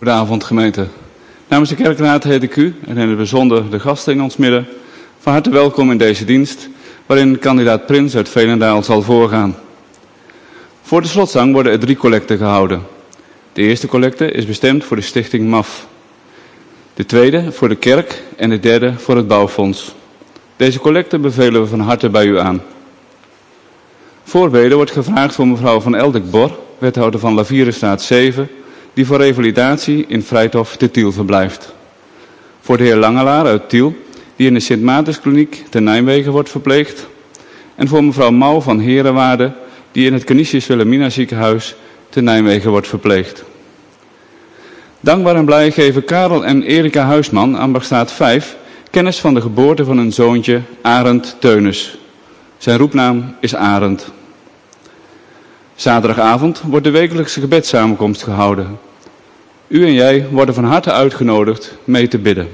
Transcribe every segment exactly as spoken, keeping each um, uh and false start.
Goedenavond gemeente. Namens de kerkraad heet ik u, en in het bijzonder de gasten in ons midden, van harte welkom in deze dienst, waarin kandidaat Prins uit Veenendaal zal voorgaan. Voor de slotzang worden er drie collecten gehouden. De eerste collecte is bestemd voor de stichting M A F. De tweede voor de kerk en de derde voor het bouwfonds. Deze collecte bevelen we van harte bij u aan. Voorbeden wordt gevraagd voor mevrouw van Eldik-Bor, wethouder van Lavierenstraat zeven, die voor revalidatie in Vrijthof te Tiel verblijft. Voor de heer Langelaar uit Tiel, die in de Sint-Maartenskliniek te Nijmegen wordt verpleegd. En voor mevrouw Mouw van Herenwaarde, die in het Canisius Wilhelmina ziekenhuis te Nijmegen wordt verpleegd. Dankbaar en blij geven Karel en Erika Huisman, Ambachtstraat vijf, kennis van de geboorte van hun zoontje Arend Teunis. Zijn roepnaam is Arend. Zaterdagavond wordt de wekelijkse gebedssamenkomst gehouden. U en jij worden van harte uitgenodigd mee te bidden.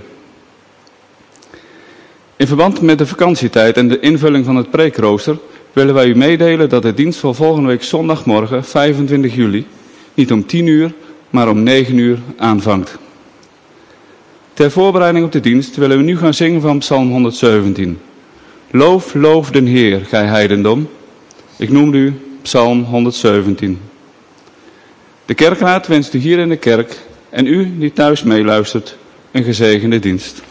In verband met de vakantietijd en de invulling van het preekrooster willen wij u meedelen dat de dienst van volgende week zondagmorgen vijfentwintig juli niet om tien uur, maar om negen uur aanvangt. Ter voorbereiding op de dienst willen we nu gaan zingen van Psalm honderdzeventien. Loof, loof den Heer, gij heidendom. Ik noemde u Psalm honderdzeventien. De kerkraad wenst u hier in de kerk en u die thuis meeluistert een gezegende dienst.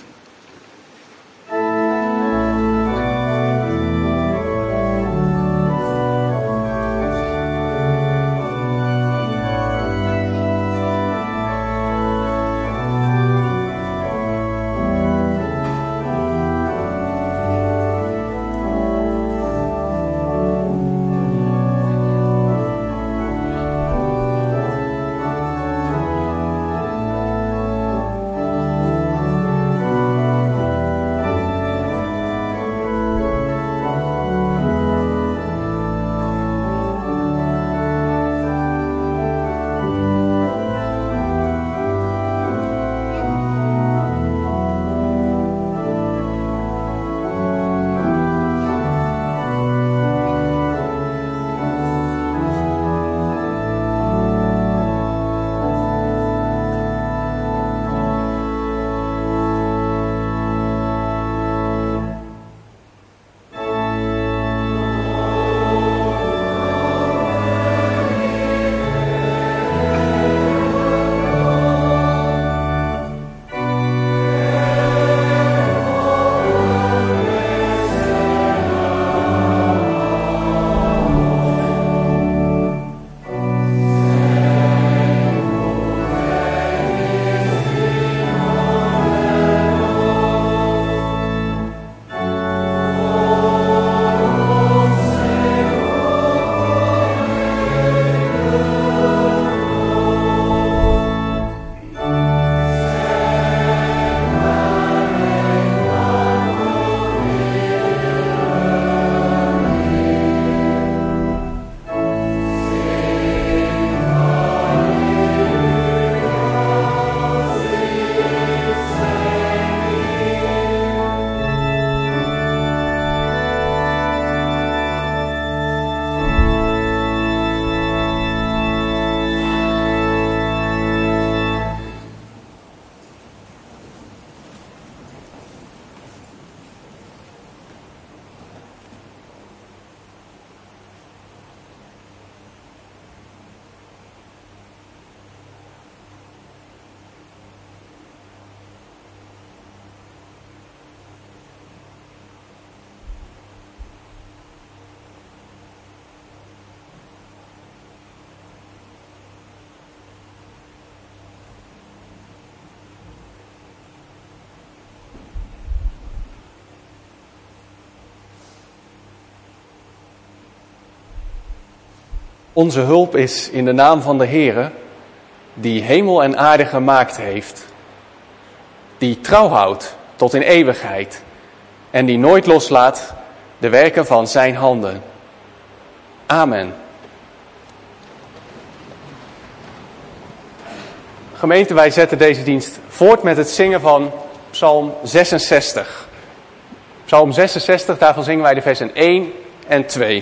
Onze hulp is in de naam van de Heere, die hemel en aarde gemaakt heeft, die trouw houdt tot in eeuwigheid en die nooit loslaat de werken van zijn handen. Amen. Gemeente, wij zetten deze dienst voort met het zingen van Psalm zesenzestig. Psalm zesenzestig, daarvan zingen wij de versen één en twee.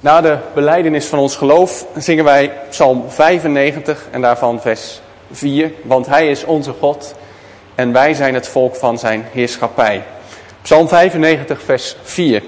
Na de belijdenis van ons geloof zingen wij Psalm vijfennegentig en daarvan vers vier. Want hij is onze God en wij zijn het volk van zijn heerschappij. Psalm vijfennegentig vers vier.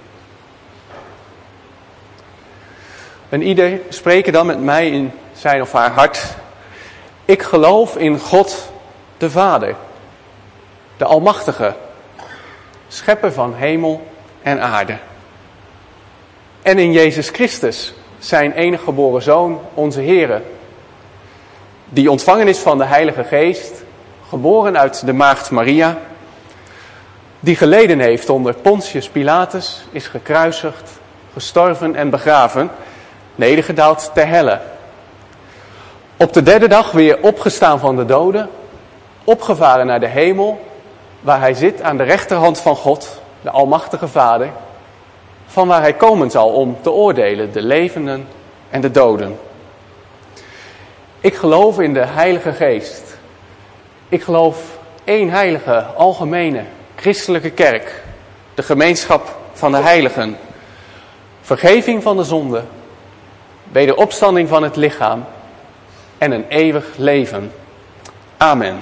En ieder spreken dan met mij in zijn of haar hart. Ik geloof in God de Vader, de Almachtige, schepper van hemel en aarde. En in Jezus Christus, zijn enige geboren Zoon, onze Heere, die ontvangen is van de Heilige Geest, geboren uit de maagd Maria, die geleden heeft onder Pontius Pilatus, is gekruisigd, gestorven en begraven, nedergedaald ter helle. Op de derde dag weer opgestaan van de doden, opgevaren naar de hemel, waar hij zit aan de rechterhand van God, de Almachtige Vader, van waar hij komen zal om te oordelen de levenden en de doden. Ik geloof in de Heilige Geest. Ik geloof één heilige, algemene, christelijke kerk, de gemeenschap van de heiligen, vergeving van de zonde, wederopstanding van het lichaam en een eeuwig leven. Amen.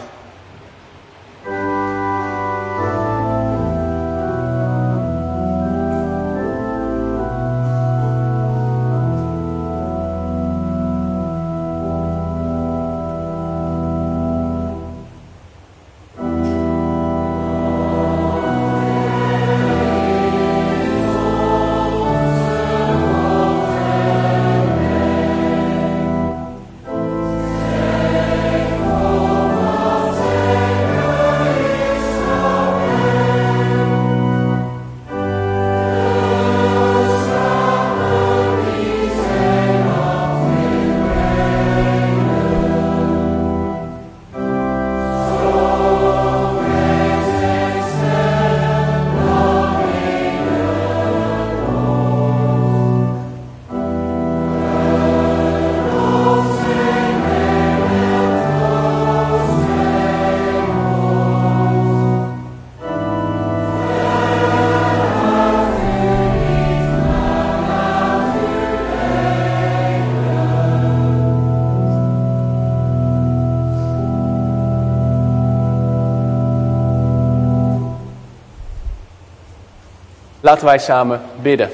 Laten wij samen bidden.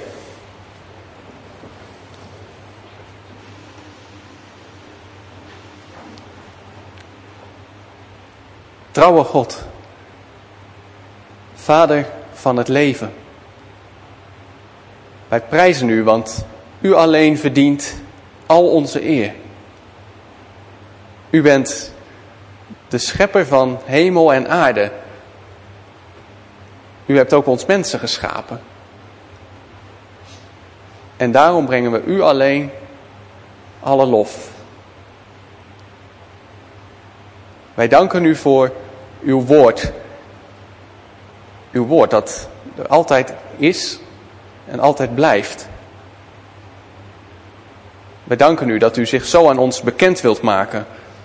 Trouwe God, Vader van het leven. Wij prijzen u, want u alleen verdient al onze eer. U bent de schepper van hemel en aarde. U hebt ook ons mensen geschapen. En daarom brengen we u alleen alle lof. Wij danken u voor uw woord. Uw woord dat er altijd is en altijd blijft. Wij danken u dat u zich zo aan ons bekend wilt maken.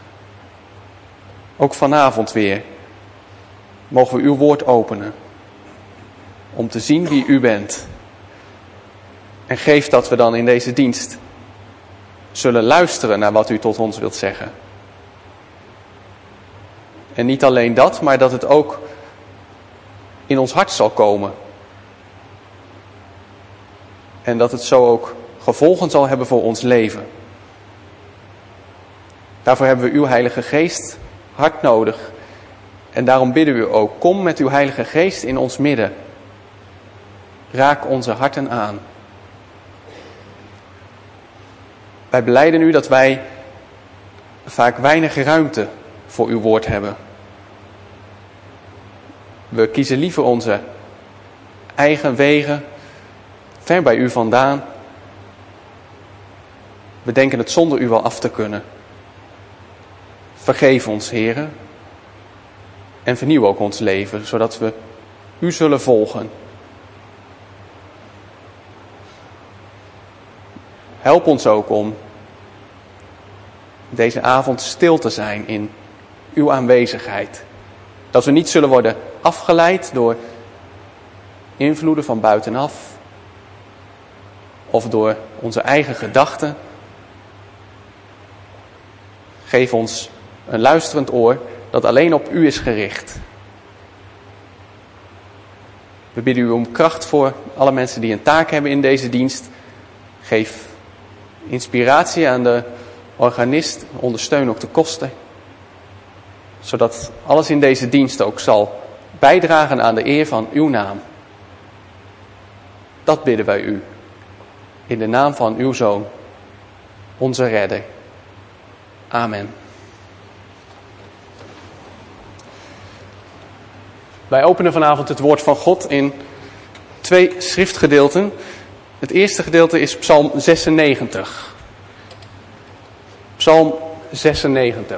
Ook vanavond weer mogen we uw woord openen. Om te zien wie u bent. En geef dat we dan in deze dienst zullen luisteren naar wat u tot ons wilt zeggen. En niet alleen dat, maar dat het ook in ons hart zal komen. En dat het zo ook gevolgen zal hebben voor ons leven. Daarvoor hebben we uw Heilige Geest hard nodig. En daarom bidden we u ook, kom met uw Heilige Geest in ons midden. Raak onze harten aan. Wij belijden u dat wij vaak weinig ruimte voor uw woord hebben. We kiezen liever onze eigen wegen, ver bij u vandaan. We denken het zonder u wel af te kunnen. Vergeef ons, Heere, en vernieuw ook ons leven, zodat we u zullen volgen. Help ons ook om deze avond stil te zijn in uw aanwezigheid. Dat we niet zullen worden afgeleid door invloeden van buitenaf. of door onze eigen gedachten. Geef ons een luisterend oor dat alleen op u is gericht. We bidden u om kracht voor alle mensen die een taak hebben in deze dienst. Geef inspiratie aan de organist, ondersteun ook de kosten. Zodat alles in deze dienst ook zal bijdragen aan de eer van uw naam. Dat bidden wij u. In de naam van uw Zoon, onze Redder. Amen. Wij openen vanavond het woord van God in twee schriftgedeelten. Het eerste gedeelte is Psalm zesennegentig. Psalm zesennegentig.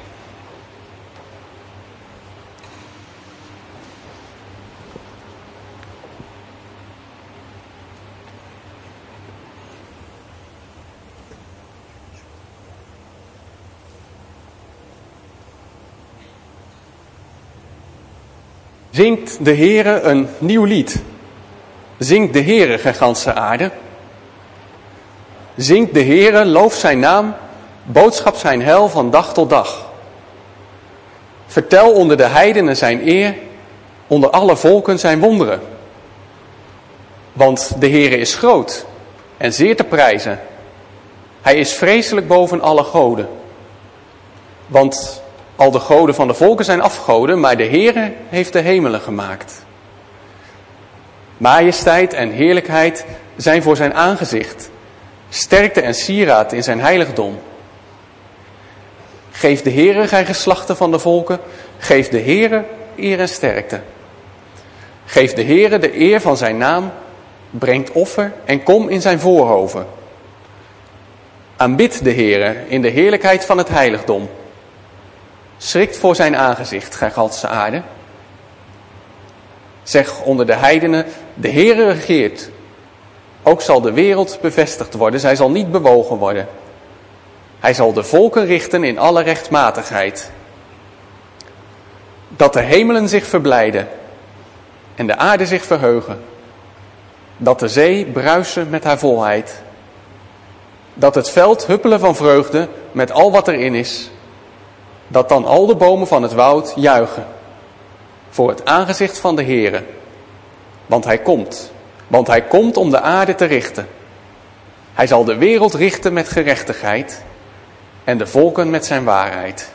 Zingt de Heere een nieuw lied. Zingt de Heere, gij ganse aarde. Zingt de Heere, loof zijn naam, boodschap zijn heil van dag tot dag. Vertel onder de heidenen zijn eer, onder alle volken zijn wonderen. Want de Heere is groot en zeer te prijzen. Hij is vreselijk boven alle goden. Want al de goden van de volken zijn afgoden, maar de Heere heeft de hemelen gemaakt. Majesteit en heerlijkheid zijn voor zijn aangezicht, sterkte en sieraad in zijn heiligdom. Geef de Heere, gij geslachten van de volken, geef de Heere eer en sterkte. Geef de Heere de eer van zijn naam, brengt offer en kom in zijn voorhoven. Aanbid de Heere in de heerlijkheid van het heiligdom. Schrikt voor zijn aangezicht, gij ganse aarde. Zeg onder de heidenen, de Heere regeert. Ook zal de wereld bevestigd worden, zij zal niet bewogen worden. Hij zal de volken richten in alle rechtmatigheid. Dat de hemelen zich verblijden en de aarde zich verheugen. Dat de zee bruisen met haar volheid. Dat het veld huppelen van vreugde met al wat erin is. Dat dan al de bomen van het woud juichen. Voor het aangezicht van de Heere. Want hij komt. Want hij komt om de aarde te richten. Hij zal de wereld richten met gerechtigheid. En de volken met zijn waarheid.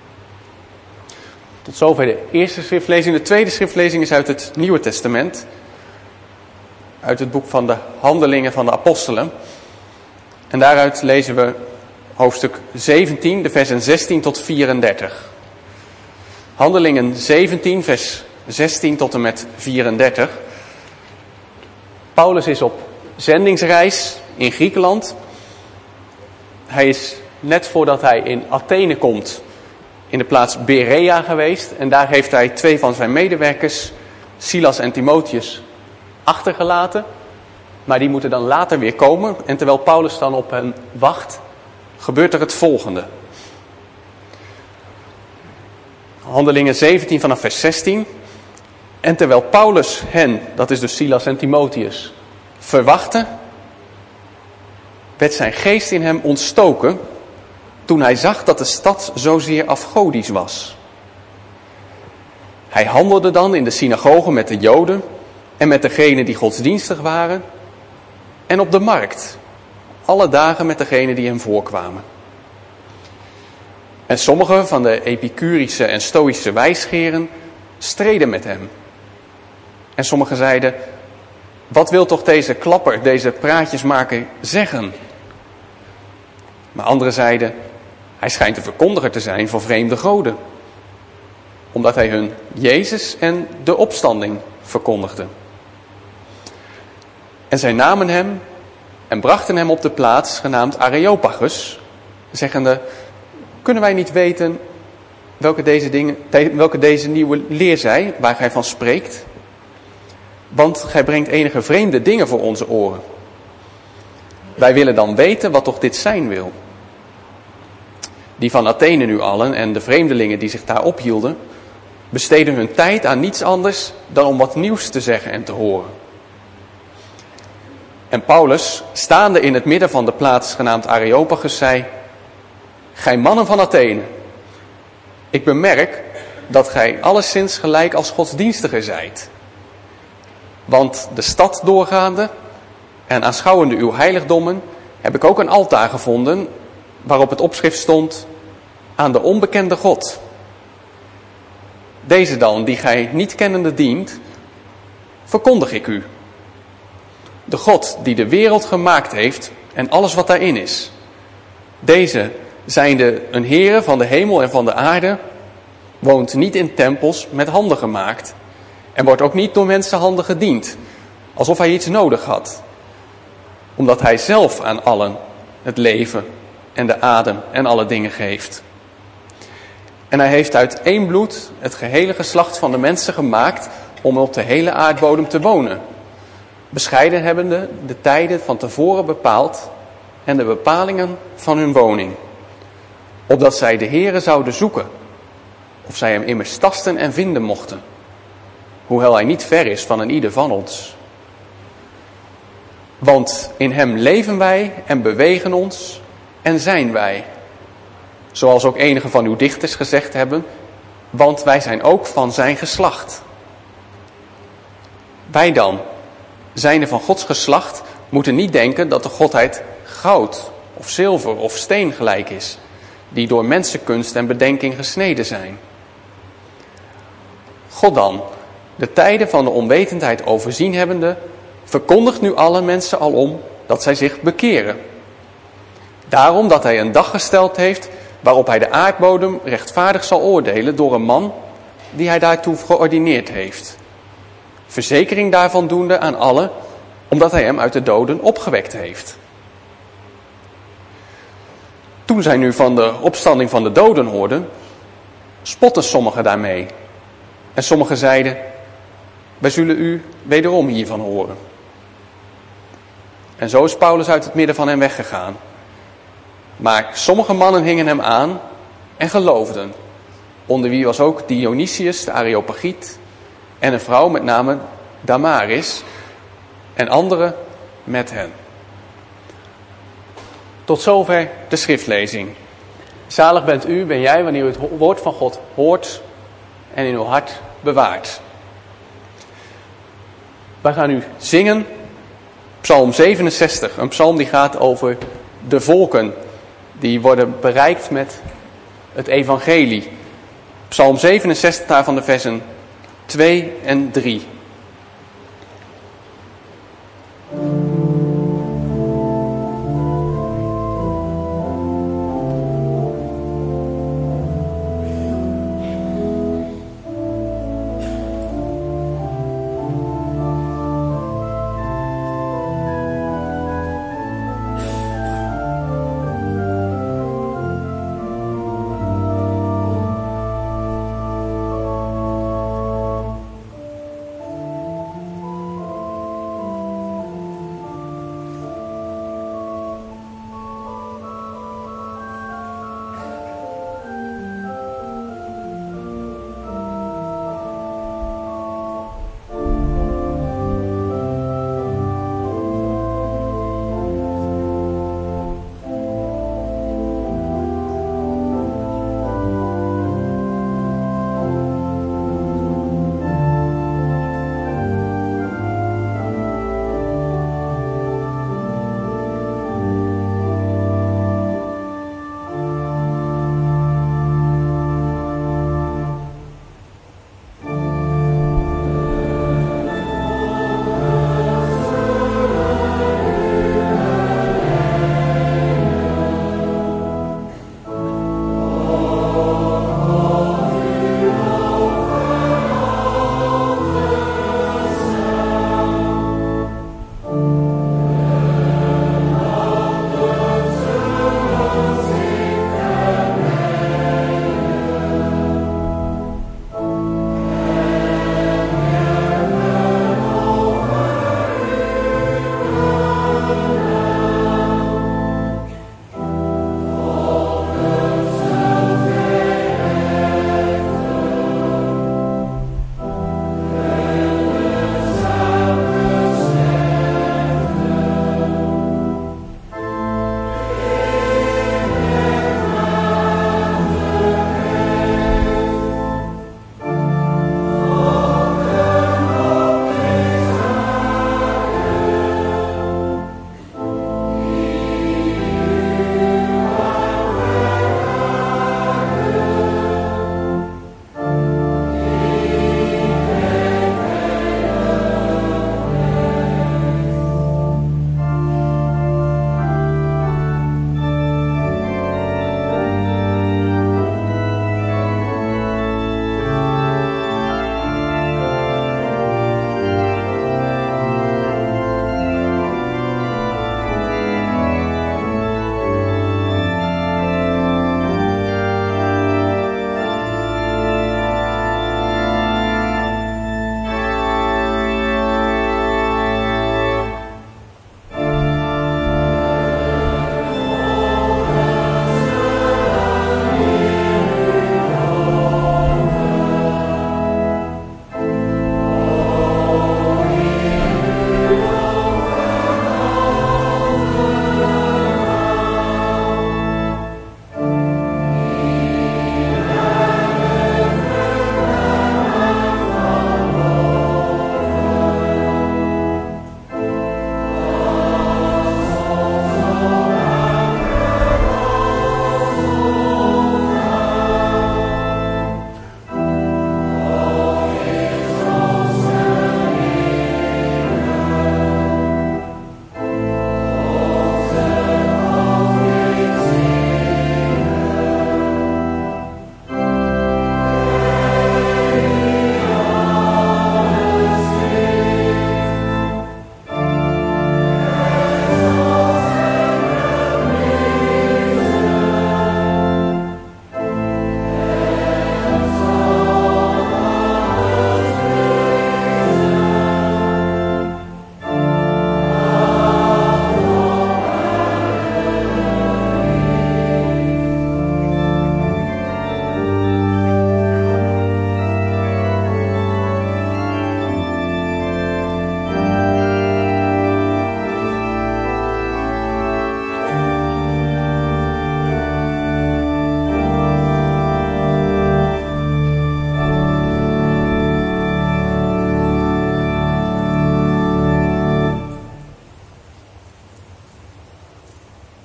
Tot zover de eerste schriftlezing. De tweede schriftlezing is uit het Nieuwe Testament. Uit het boek van de Handelingen van de Apostelen. En daaruit lezen we hoofdstuk zeventien, de versen zestien tot vierendertig. Handelingen zeventien, vers zestien tot en met vierendertig. Paulus is op zendingsreis in Griekenland. Hij is net voordat hij in Athene komt in de plaats Berea geweest. En daar heeft hij twee van zijn medewerkers, Silas en Timotheus, achtergelaten. Maar die moeten dan later weer komen. En terwijl Paulus dan op hen wacht, gebeurt er het volgende. Handelingen zeventien vanaf vers zestien. En terwijl Paulus hen, dat is dus Silas en Timotheus, verwachtte, werd zijn geest in hem ontstoken toen hij zag dat de stad zozeer afgodisch was. Hij handelde dan in de synagogen met de Joden en met degenen die godsdienstig waren en op de markt, alle dagen met degenen die hem voorkwamen. En sommige van de epicurische en stoïsche wijsgeren streden met hem. En sommigen zeiden, wat wil toch deze klapper, deze praatjesmaker zeggen? Maar anderen zeiden, hij schijnt een verkondiger te zijn van vreemde goden. Omdat hij hun Jezus en de opstanding verkondigde. En zij namen hem en brachten hem op de plaats genaamd Areopagus, zeggende, kunnen wij niet weten welke deze, dingen, welke deze nieuwe leer zij, waar gij van spreekt? Want gij brengt enige vreemde dingen voor onze oren. Wij willen dan weten wat toch dit zijn wil. Die van Athene nu allen en de vreemdelingen die zich daar ophielden, besteden hun tijd aan niets anders dan om wat nieuws te zeggen en te horen. En Paulus, staande in het midden van de plaats genaamd Areopagus, zei: Gij mannen van Athene, ik bemerk dat gij alleszins gelijk als godsdienstigen zijt. Want de stad doorgaande en aanschouwende uw heiligdommen heb ik ook een altaar gevonden waarop het opschrift stond: aan de onbekende God. Deze dan, die gij niet kennende dient, verkondig ik u. De God die de wereld gemaakt heeft en alles wat daarin is. Deze, zijnde een Heere van de hemel en van de aarde, woont niet in tempels met handen gemaakt en wordt ook niet door mensenhanden gediend, alsof hij iets nodig had. Omdat hij zelf aan allen het leven en de adem en alle dingen geeft. En hij heeft uit één bloed het gehele geslacht van de mensen gemaakt om op de hele aardbodem te wonen. Bescheiden hebbende de tijden van tevoren bepaald en de bepalingen van hun woning. Opdat zij de Heere zouden zoeken, of zij hem immers tasten en vinden mochten. Hoewel hij niet ver is van een ieder van ons. Want in hem leven wij en bewegen ons en zijn wij. Zoals ook enige van uw dichters gezegd hebben, want wij zijn ook van zijn geslacht. Wij dan, zijnde van Gods geslacht, moeten niet denken dat de godheid goud of zilver of steen gelijk is, die door mensenkunst en bedenking gesneden zijn. God dan, de tijden van de onwetendheid overzien hebbende, verkondigt nu alle mensen alom dat zij zich bekeren. Daarom dat hij een dag gesteld heeft waarop hij de aardbodem rechtvaardig zal oordelen door een man die hij daartoe geordineerd heeft. Verzekering daarvan doende aan allen, omdat hij hem uit de doden opgewekt heeft. Toen zij nu van de opstanding van de doden hoorden, spotten sommigen daarmee. En sommigen zeiden: wij zullen u wederom hiervan horen. En zo is Paulus uit het midden van hen weggegaan. Maar sommige mannen hingen hem aan en geloofden. Onder wie was ook Dionysius de Areopagiet en een vrouw met name Damaris en anderen met hen. Tot zover de schriftlezing. Zalig bent u, ben jij, wanneer u het woord van God hoort en in uw hart bewaart. Wij gaan nu zingen Psalm zevenenzestig, een psalm die gaat over de volken die worden bereikt met het evangelie. Psalm zevenenzestig, daarvan de versen twee en drie.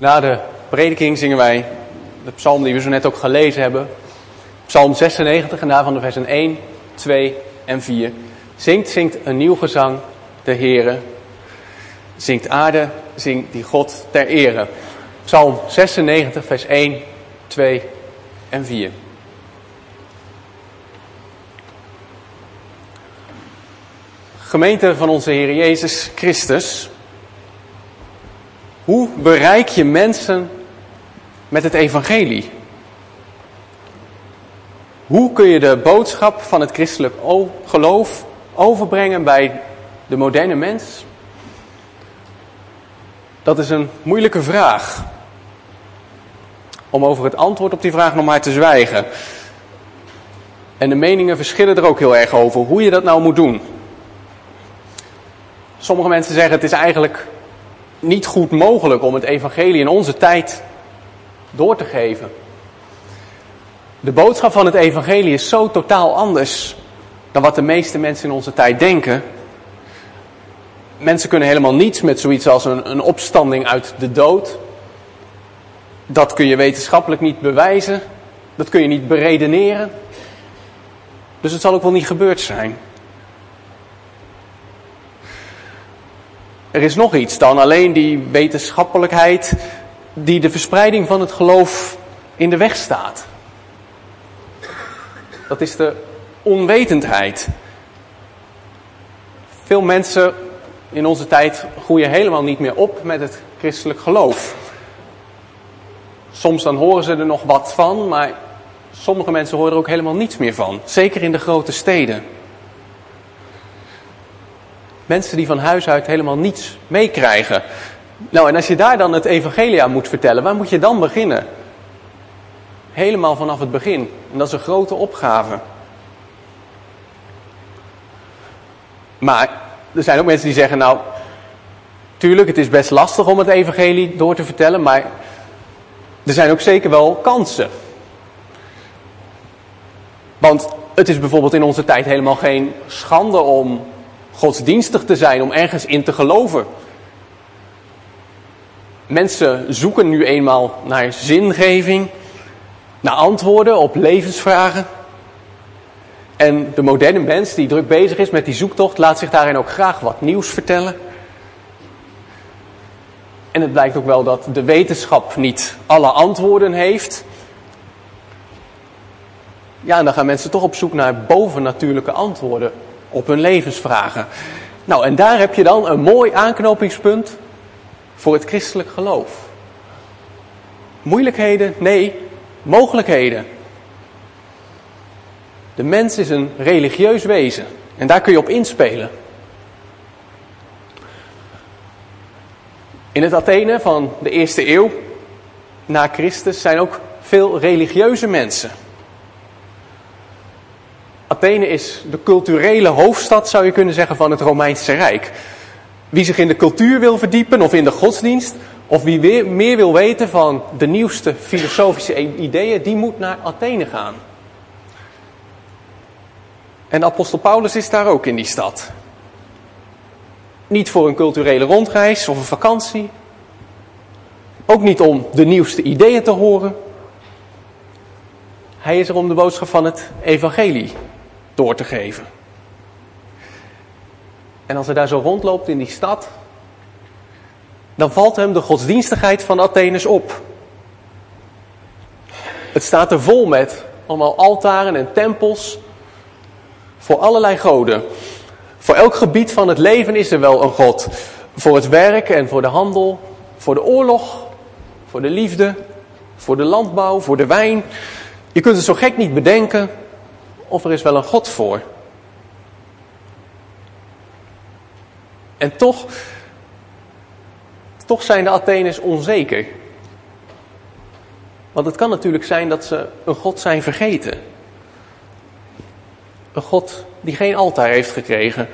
Na de prediking zingen wij de psalm die we zo net ook gelezen hebben. Psalm zesennegentig en daarvan de versen één, twee en vier. Zingt, zingt een nieuw gezang de Heere. Zingt aarde, zingt die God ter ere. Psalm zesennegentig vers één, twee en vier. Gemeente van onze Heer Jezus Christus. Hoe bereik je mensen met het evangelie? Hoe kun je de boodschap van het christelijk geloof overbrengen bij de moderne mens? Dat is een moeilijke vraag. Om over het antwoord op die vraag nog maar te zwijgen. En de meningen verschillen er ook heel erg over hoe je dat nou moet doen. Sommige mensen zeggen het is eigenlijk niet goed mogelijk om het evangelie in onze tijd door te geven. De boodschap van het evangelie is zo totaal anders dan wat de meeste mensen in onze tijd denken. Mensen kunnen helemaal niets met zoiets als een, een opstanding uit de dood. Dat kun je wetenschappelijk niet bewijzen. Dat kun je niet beredeneren. Dus het zal ook wel niet gebeurd zijn. Er is nog iets dan alleen die wetenschappelijkheid die de verspreiding van het geloof in de weg staat. Dat is de onwetendheid. Veel mensen in onze tijd groeien helemaal niet meer op met het christelijk geloof. Soms dan horen ze er nog wat van, maar sommige mensen horen er ook helemaal niets meer van. Zeker in de grote steden. Mensen die van huis uit helemaal niets meekrijgen. Nou, en als je daar dan het evangelie aan moet vertellen, waar moet je dan beginnen? Helemaal vanaf het begin. En dat is een grote opgave. Maar er zijn ook mensen die zeggen, nou, tuurlijk, het is best lastig om het evangelie door te vertellen, maar er zijn ook zeker wel kansen. Want het is bijvoorbeeld in onze tijd helemaal geen schande om godsdienstig te zijn, om ergens in te geloven. Mensen zoeken nu eenmaal naar zingeving, naar antwoorden op levensvragen. En de moderne mens die druk bezig is met die zoektocht, laat zich daarin ook graag wat nieuws vertellen. En het blijkt ook wel dat de wetenschap niet alle antwoorden heeft. Ja, en dan gaan mensen toch op zoek naar bovennatuurlijke antwoorden op hun levensvragen. Nou, en daar heb je dan een mooi aanknopingspunt voor het christelijk geloof. Moeilijkheden? Nee, mogelijkheden. De mens is een religieus wezen en daar kun je op inspelen. In het Athene van de eerste eeuw na Christus zijn ook veel religieuze mensen. Athene is de culturele hoofdstad, zou je kunnen zeggen, van het Romeinse Rijk. Wie zich in de cultuur wil verdiepen of in de godsdienst, of wie weer meer wil weten van de nieuwste filosofische ideeën, die moet naar Athene gaan. En de apostel Paulus is daar ook in die stad. Niet voor een culturele rondreis of een vakantie. Ook niet om de nieuwste ideeën te horen. Hij is er om de boodschap van het evangelie door te geven. En als hij daar zo rondloopt in die stad, dan valt hem de godsdienstigheid van de Atheners op. Het staat er vol met allemaal altaren en tempels voor allerlei goden. Voor elk gebied van het leven is er wel een god. Voor het werk en voor de handel, voor de oorlog, voor de liefde, voor de landbouw, voor de wijn. Je kunt het zo gek niet bedenken of er is wel een god voor. En toch, toch zijn de Atheners onzeker. Want het kan natuurlijk zijn dat ze een god zijn vergeten. Een god die geen altaar heeft gekregen.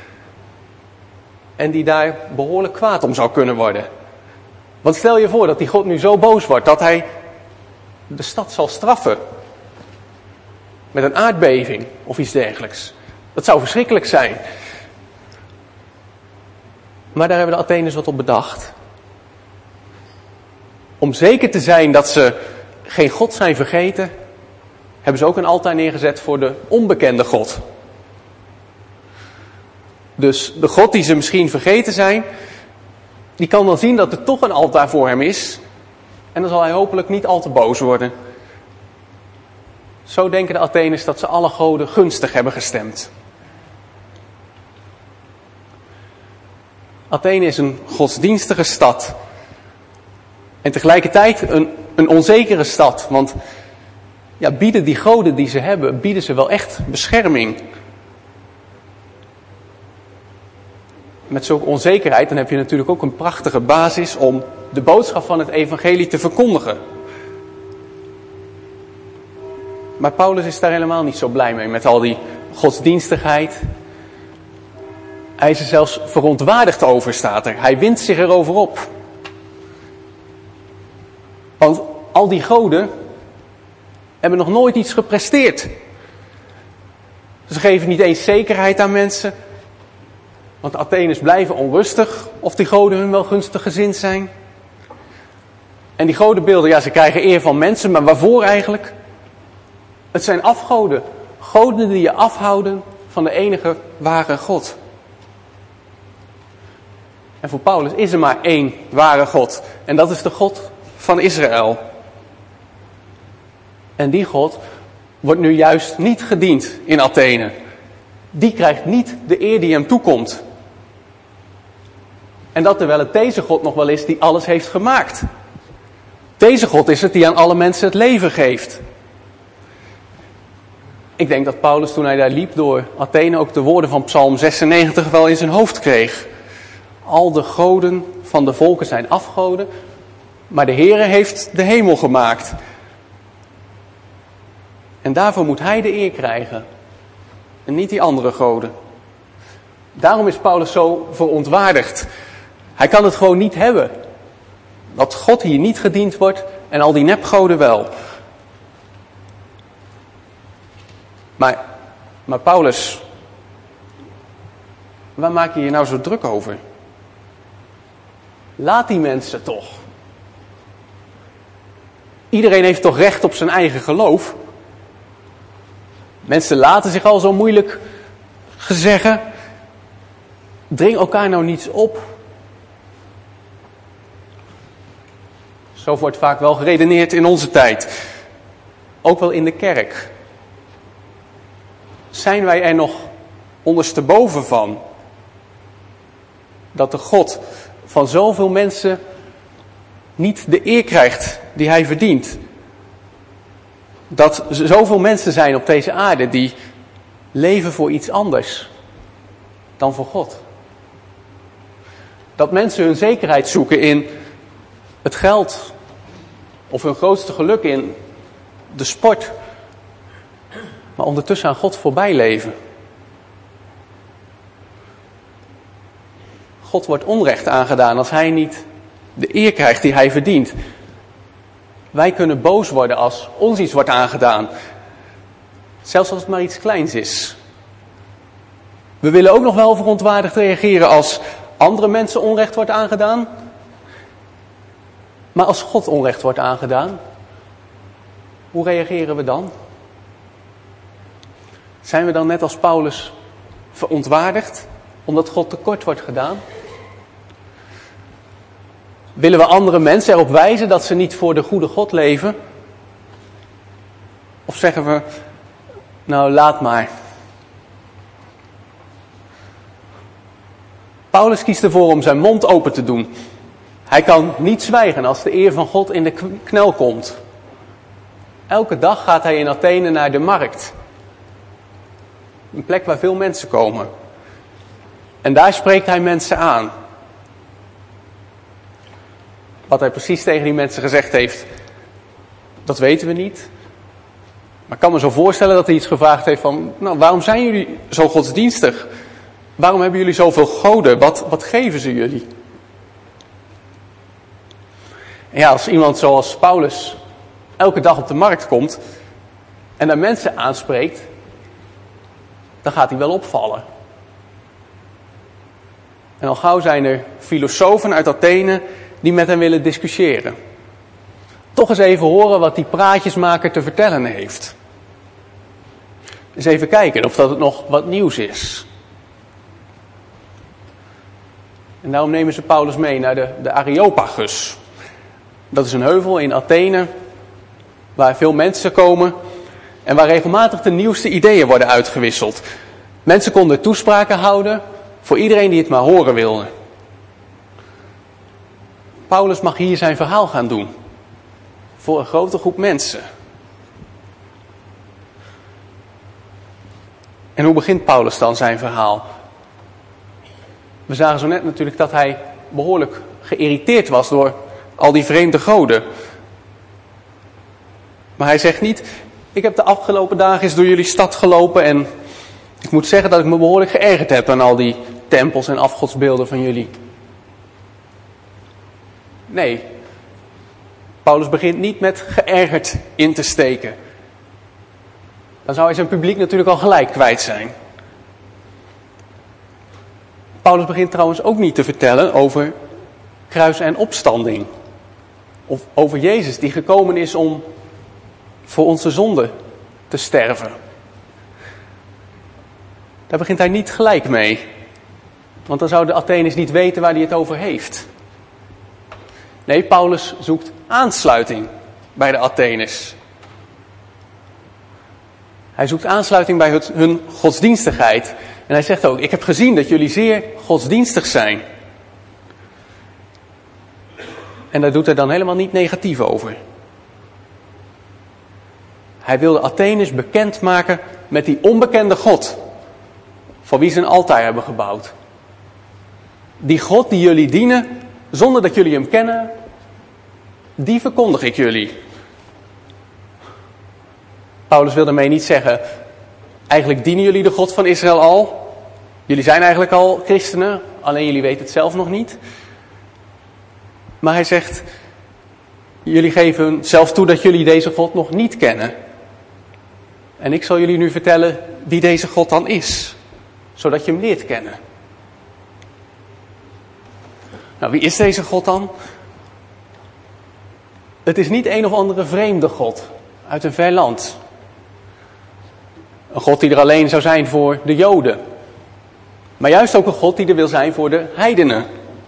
En die daar behoorlijk kwaad om zou kunnen worden. Want stel je voor dat die god nu zo boos wordt dat hij de stad zal straffen. Met een aardbeving of iets dergelijks. Dat zou verschrikkelijk zijn. Maar daar hebben de Atheners wat op bedacht. Om zeker te zijn dat ze geen God zijn vergeten, hebben ze ook een altaar neergezet voor de onbekende God. Dus de God die ze misschien vergeten zijn, die kan dan zien dat er toch een altaar voor hem is. En dan zal hij hopelijk niet al te boos worden. Zo denken de Atheners dat ze alle goden gunstig hebben gestemd. Athene is een godsdienstige stad. En tegelijkertijd een, een onzekere stad. Want ja, bieden die goden die ze hebben, bieden ze wel echt bescherming. Met zulke onzekerheid, dan heb je natuurlijk ook een prachtige basis om de boodschap van het evangelie te verkondigen. Maar Paulus is daar helemaal niet zo blij mee, met al die godsdienstigheid. Hij is er zelfs verontwaardigd over, staat er. Hij wint zich erover op. Want al die goden hebben nog nooit iets gepresteerd. Ze geven niet eens zekerheid aan mensen. Want de Atheners blijven onrustig of die goden hun wel gunstig gezind zijn. En die godenbeelden, ja, ze krijgen eer van mensen, maar waarvoor eigenlijk? Het zijn afgoden. Goden die je afhouden van de enige ware God. En voor Paulus is er maar één ware God. En dat is de God van Israël. En die God wordt nu juist niet gediend in Athene. Die krijgt niet de eer die hem toekomt. En dat terwijl het deze God nog wel is die alles heeft gemaakt. Deze God is het die aan alle mensen het leven geeft. Ik denk dat Paulus toen hij daar liep door Athene ook de woorden van Psalm zesennegentig wel in zijn hoofd kreeg. Al de goden van de volken zijn afgoden, maar de Heere heeft de hemel gemaakt. En daarvoor moet hij de eer krijgen. En niet die andere goden. Daarom is Paulus zo verontwaardigd. Hij kan het gewoon niet hebben. Dat God hier niet gediend wordt en al die nepgoden wel. Maar, maar Paulus, waar maak je je nou zo druk over? Laat die mensen toch. Iedereen heeft toch recht op zijn eigen geloof? Mensen laten zich al zo moeilijk gezeggen. Dring elkaar nou niets op. Zo wordt vaak wel geredeneerd in onze tijd. Ook wel in de kerk. Zijn wij er nog ondersteboven van? Dat de God van zoveel mensen niet de eer krijgt die hij verdient. Dat er zoveel mensen zijn op deze aarde die leven voor iets anders dan voor God. Dat mensen hun zekerheid zoeken in het geld of hun grootste geluk in de sport, maar ondertussen aan God voorbij leven. God wordt onrecht aangedaan als hij niet de eer krijgt die hij verdient. Wij kunnen boos worden als ons iets wordt aangedaan. Zelfs als het maar iets kleins is. We willen ook nog wel verontwaardigd reageren als andere mensen onrecht wordt aangedaan. Maar als God onrecht wordt aangedaan, hoe reageren we dan? Zijn we dan net als Paulus verontwaardigd omdat God tekort wordt gedaan? Willen we andere mensen erop wijzen dat ze niet voor de goede God leven? Of zeggen we, nou laat maar. Paulus kiest ervoor om zijn mond open te doen. Hij kan niet zwijgen als de eer van God in de knel komt. Elke dag gaat hij in Athene naar de markt. Een plek waar veel mensen komen. En daar spreekt hij mensen aan. Wat hij precies tegen die mensen gezegd heeft, dat weten we niet. Maar ik kan me zo voorstellen dat hij iets gevraagd heeft van, nou, waarom zijn jullie zo godsdienstig? Waarom hebben jullie zoveel goden? Wat, wat geven ze jullie? En ja, als iemand zoals Paulus elke dag op de markt komt en daar mensen aanspreekt, dan gaat hij wel opvallen. En al gauw zijn er filosofen uit Athene die met hem willen discussiëren. toch eens even horen wat die praatjesmaker te vertellen heeft. Eens even kijken of dat het nog wat nieuws is. En daarom nemen ze Paulus mee naar de, de Areopagus. Dat is een heuvel in Athene, waar veel mensen komen en waar regelmatig de nieuwste ideeën worden uitgewisseld. Mensen konden toespraken houden voor iedereen die het maar horen wilde. Paulus mag hier zijn verhaal gaan doen. Voor een grote groep mensen. En hoe begint Paulus dan zijn verhaal? We zagen zo net natuurlijk dat hij behoorlijk geïrriteerd was door al die vreemde goden. Maar hij zegt niet, ik heb de afgelopen dagen eens door jullie stad gelopen en ik moet zeggen dat ik me behoorlijk geërgerd heb aan al die tempels en afgodsbeelden van jullie. Nee, Paulus begint niet met geërgerd in te steken. Dan zou hij zijn publiek natuurlijk al gelijk kwijt zijn. Paulus begint trouwens ook niet te vertellen over kruis en opstanding. Of over Jezus die gekomen is om voor onze zonde te sterven. Daar begint hij niet gelijk mee. Want dan zouden de Atheners niet weten waar hij het over heeft. Nee, Paulus zoekt aansluiting bij de Atheners. Hij zoekt aansluiting bij het, hun godsdienstigheid. En hij zegt ook, ik heb gezien dat jullie zeer godsdienstig zijn. En daar doet hij dan helemaal niet negatief over. Hij wil de Atheners bekendmaken met die onbekende God. Voor wie ze een altaar hebben gebouwd. Die God die jullie dienen, zonder dat jullie hem kennen, die verkondig ik jullie. Paulus wil daarmee niet zeggen, eigenlijk dienen jullie de God van Israël al. Jullie zijn eigenlijk al christenen, alleen jullie weten het zelf nog niet. Maar hij zegt, jullie geven zelf toe dat jullie deze God nog niet kennen. En ik zal jullie nu vertellen wie deze God dan is, zodat je hem leert kennen. Nou, wie is deze God dan? Het is niet een of andere vreemde God uit een ver land. Een God die er alleen zou zijn voor de Joden. Maar juist ook een God die er wil zijn voor de heidenen.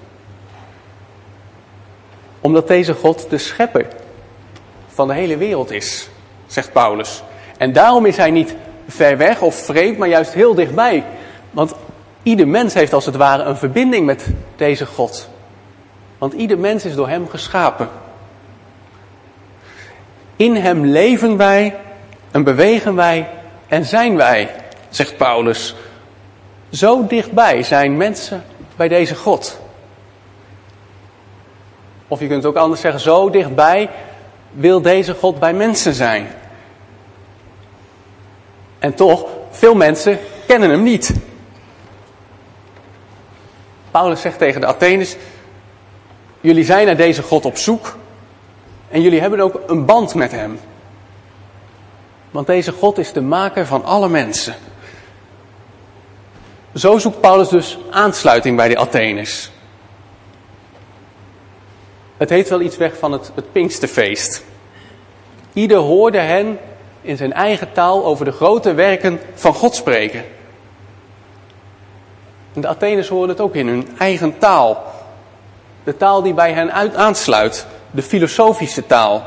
Omdat deze God de schepper van de hele wereld is, zegt Paulus. En daarom is hij niet ver weg of vreemd, maar juist heel dichtbij. Want ieder mens heeft als het ware een verbinding met deze God. Want ieder mens is door hem geschapen. In hem leven wij en bewegen wij en zijn wij, zegt Paulus. Zo dichtbij zijn mensen bij deze God. Of je kunt ook anders zeggen, zo dichtbij wil deze God bij mensen zijn. En toch, veel mensen kennen hem niet. Paulus zegt tegen de Atheners, jullie zijn naar deze God op zoek en jullie hebben ook een band met hem. Want deze God is de maker van alle mensen. Zo zoekt Paulus dus aansluiting bij de Atheners. Het heet wel iets weg van het, het Pinksterfeest. Ieder hoorde hen in zijn eigen taal over de grote werken van God spreken. En de Atheners hoorden het ook in hun eigen taal. De taal die bij hen uit aansluit. De filosofische taal.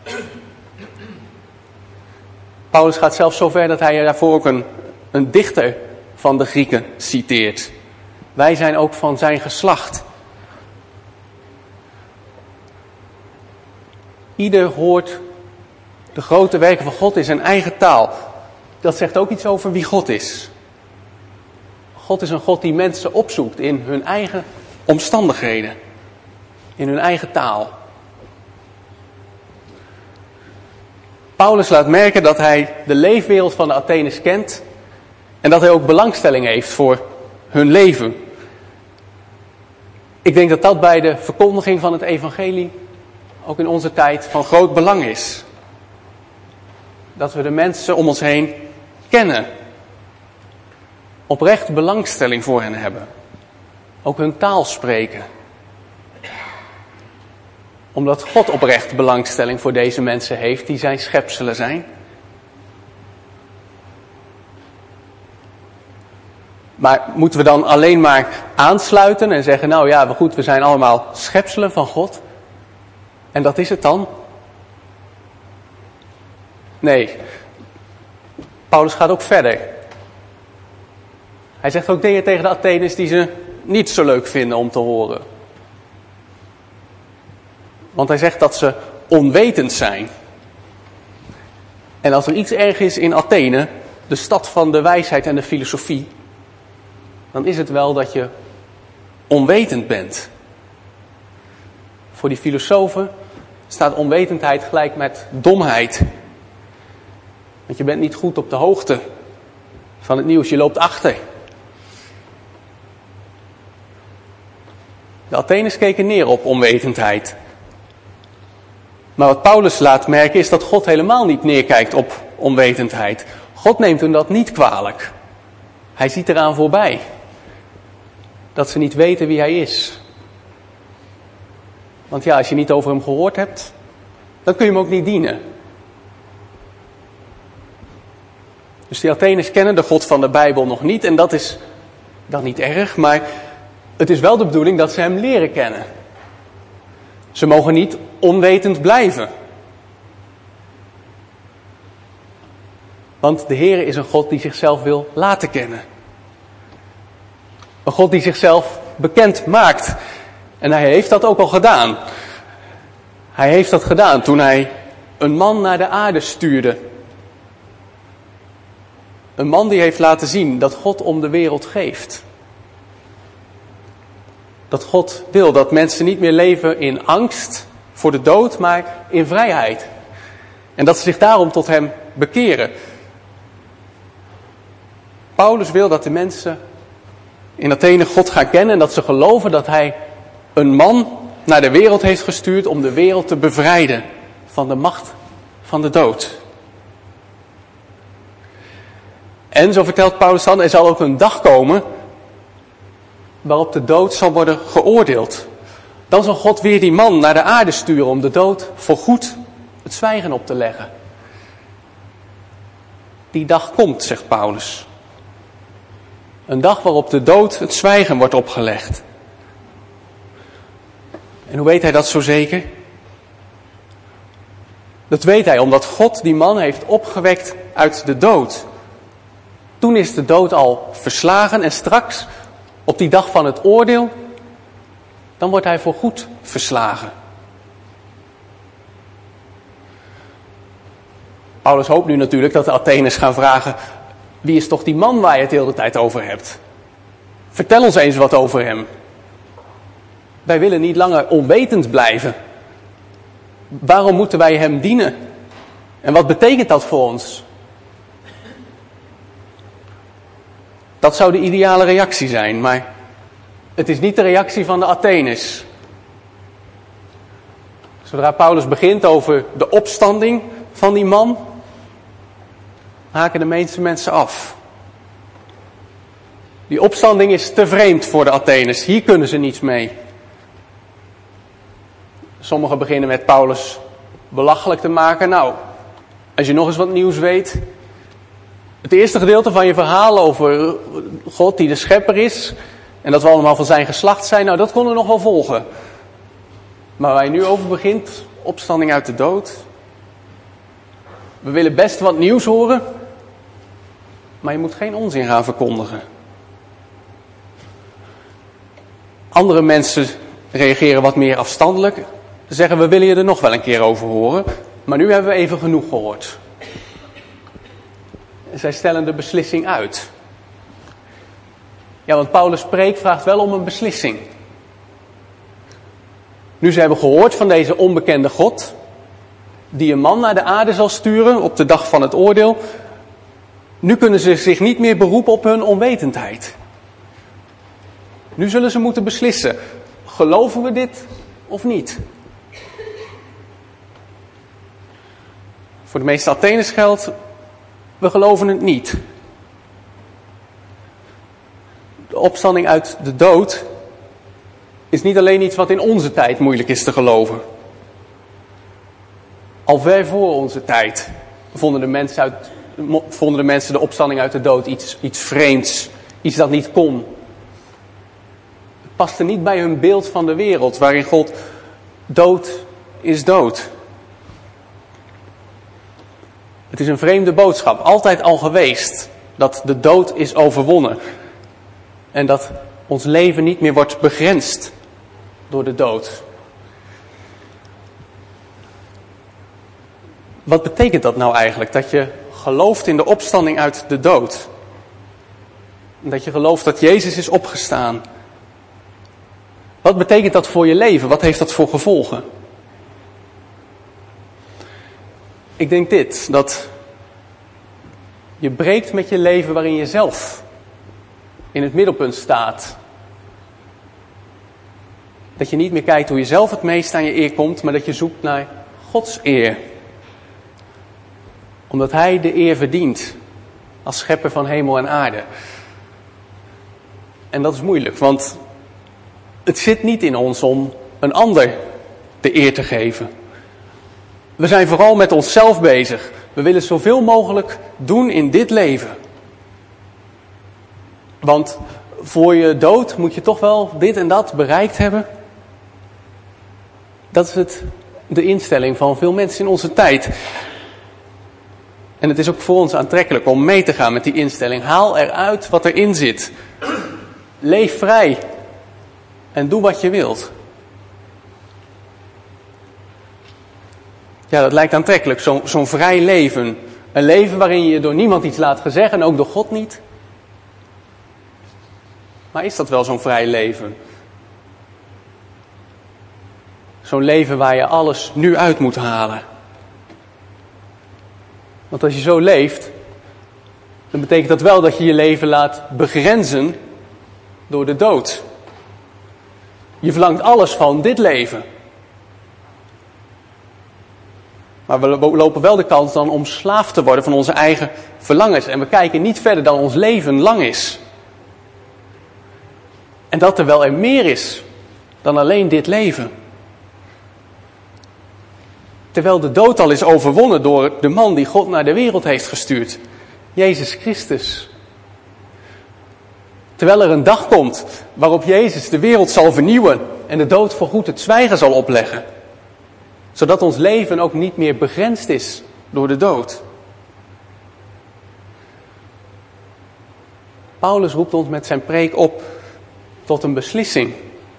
Paulus gaat zelfs zo ver dat hij daarvoor ook een, een dichter van de Grieken citeert. Wij zijn ook van zijn geslacht. Ieder hoort de grote werken van God in zijn eigen taal. Dat zegt ook iets over wie God is. God is een God die mensen opzoekt in hun eigen omstandigheden. In hun eigen taal. Paulus laat merken dat hij de leefwereld van de Atheners kent. En dat hij ook belangstelling heeft voor hun leven. Ik denk dat dat bij de verkondiging van het evangelie ook in onze tijd van groot belang is. Dat we de mensen om ons heen kennen. Oprecht belangstelling voor hen hebben. Ook hun taal spreken. Omdat God oprecht belangstelling voor deze mensen heeft die zijn schepselen zijn. Maar moeten we dan alleen maar aansluiten en zeggen, nou ja, goed, we zijn allemaal schepselen van God. En dat is het dan? Nee. Paulus gaat ook verder. Hij zegt ook dingen tegen de Atheners die ze niet zo leuk vinden om te horen. Want hij zegt dat ze onwetend zijn. En als er iets erg is in Athene, de stad van de wijsheid en de filosofie, dan is het wel dat je onwetend bent. Voor die filosofen staat onwetendheid gelijk met domheid. Want je bent niet goed op de hoogte van het nieuws, je loopt achter. De Atheners keken neer op onwetendheid. Maar wat Paulus laat merken is dat God helemaal niet neerkijkt op onwetendheid. God neemt hem dat niet kwalijk. Hij ziet eraan voorbij. Dat ze niet weten wie hij is. Want ja, als je niet over hem gehoord hebt, dan kun je hem ook niet dienen. Dus die Atheners kennen de God van de Bijbel nog niet. En dat is dan niet erg, maar het is wel de bedoeling dat ze hem leren kennen. Ze mogen niet onwetend blijven. Want de Heer is een God die zichzelf wil laten kennen. Een God die zichzelf bekend maakt. En hij heeft dat ook al gedaan. Hij heeft dat gedaan toen hij een man naar de aarde stuurde. Een man die heeft laten zien dat God om de wereld geeft. Dat God wil dat mensen niet meer leven in angst voor de dood, maar in vrijheid. En dat ze zich daarom tot hem bekeren. Paulus wil dat de mensen in Athene God gaan kennen en dat ze geloven dat hij een man naar de wereld heeft gestuurd om de wereld te bevrijden van de macht van de dood. En zo vertelt Paulus dan, er zal ook een dag komen waarop de dood zal worden geoordeeld. Dan zal God weer die man naar de aarde sturen om de dood voorgoed het zwijgen op te leggen. Die dag komt, zegt Paulus. Een dag waarop de dood het zwijgen wordt opgelegd. En hoe weet hij dat zo zeker? Dat weet hij omdat God die man heeft opgewekt uit de dood. Toen is de dood al verslagen en straks, op die dag van het oordeel, dan wordt hij voorgoed verslagen. Paulus hoopt nu natuurlijk dat de Atheners gaan vragen, wie is toch die man waar je het de hele tijd over hebt? Vertel ons eens wat over hem. Wij willen niet langer onwetend blijven. Waarom moeten wij hem dienen? En wat betekent dat voor ons? Dat zou de ideale reactie zijn, maar het is niet de reactie van de Atheners. Zodra Paulus begint over de opstanding van die man, haken de meeste mensen af. Die opstanding is te vreemd voor de Atheners. Hier kunnen ze niets mee. Sommigen beginnen met Paulus belachelijk te maken. Nou, als je nog eens wat nieuws weet. Het eerste gedeelte van je verhaal over God die de schepper is. En dat we allemaal van zijn geslacht zijn. Nou, dat konden we nog wel volgen. Maar waar je nu over begint, opstanding uit de dood. We willen best wat nieuws horen. Maar je moet geen onzin gaan verkondigen. Andere mensen reageren wat meer afstandelijk. Ze zeggen, we willen je er nog wel een keer over horen. Maar nu hebben we even genoeg gehoord. En zij stellen de beslissing uit. Ja, want Paulus' preek vraagt wel om een beslissing. Nu ze hebben gehoord van deze onbekende God, die een man naar de aarde zal sturen op de dag van het oordeel. Nu kunnen ze zich niet meer beroepen op hun onwetendheid. Nu zullen ze moeten beslissen, geloven we dit of niet? Voor de meeste Atheners geldt, we geloven het niet. De opstanding uit de dood is niet alleen iets wat in onze tijd moeilijk is te geloven. Al ver voor onze tijd vonden de mensen, uit, vonden de, mensen de opstanding uit de dood iets, iets vreemds. Iets dat niet kon. Het paste niet bij hun beeld van de wereld, waarin God dood is dood. Het is een vreemde boodschap, altijd al geweest, dat de dood is overwonnen. En dat ons leven niet meer wordt begrensd door de dood. Wat betekent dat nou eigenlijk? Dat je gelooft in de opstanding uit de dood. Dat je gelooft dat Jezus is opgestaan. Wat betekent dat voor je leven? Wat heeft dat voor gevolgen? Ik denk dit, dat je breekt met je leven waarin je zelf in het middelpunt staat. Dat je niet meer kijkt hoe je zelf het meest aan je eer komt, maar dat je zoekt naar Gods eer. Omdat Hij de eer verdient als schepper van hemel en aarde. En dat is moeilijk, want het zit niet in ons om een ander de eer te geven. We zijn vooral met onszelf bezig. We willen zoveel mogelijk doen in dit leven. Want voor je dood moet je toch wel dit en dat bereikt hebben. Dat is het, de instelling van veel mensen in onze tijd. En het is ook voor ons aantrekkelijk om mee te gaan met die instelling. Haal eruit wat erin zit. Leef vrij. En doe wat je wilt. Ja, dat lijkt aantrekkelijk. Zo, zo'n vrij leven. Een leven waarin je door niemand iets laat gezeggen en ook door God niet. Maar is dat wel zo'n vrij leven? Zo'n leven waar je alles nu uit moet halen. Want als je zo leeft, dan betekent dat wel dat je je leven laat begrenzen door de dood. Je verlangt alles van dit leven. Maar we lopen wel de kans dan om slaaf te worden van onze eigen verlangens. En we kijken niet verder dan ons leven lang is. En dat terwijl er meer is dan alleen dit leven. Terwijl de dood al is overwonnen door de man die God naar de wereld heeft gestuurd. Jezus Christus. Terwijl er een dag komt waarop Jezus de wereld zal vernieuwen en de dood voorgoed het zwijgen zal opleggen. Zodat ons leven ook niet meer begrensd is door de dood. Paulus roept ons met zijn preek op tot een beslissing.